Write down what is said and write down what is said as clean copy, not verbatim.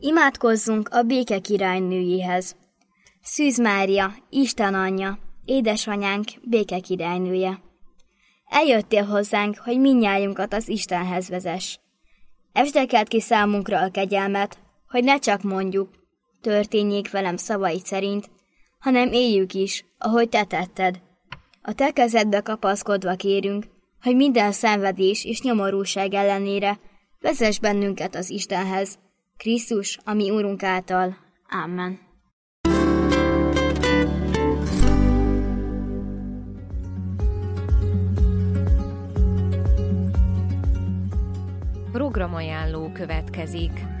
Imádkozzunk a béke királynőjéhez. Szűz Mária, Isten anyja, édesanyánk, béke királynője. Eljöttél hozzánk, hogy mindnyájunkat az Istenhez vezess. Esdekeld ki számunkra a kegyelmet, hogy ne csak mondjuk, történjék velem szavaid szerint, hanem éljük is, ahogy te tetted. A te kezedbe kapaszkodva kérünk, hogy minden szenvedés és nyomorúság ellenére vezess bennünket az Istenhez, Krisztus, a mi Úrunk által. Amen. Programajánló következik.